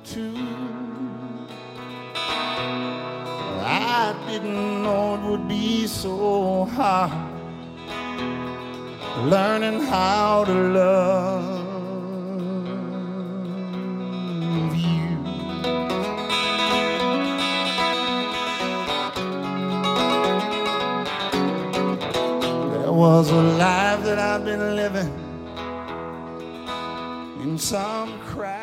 too. I didn't know it would be so hard learning how to love you. There was a life that I've been living in some crowd.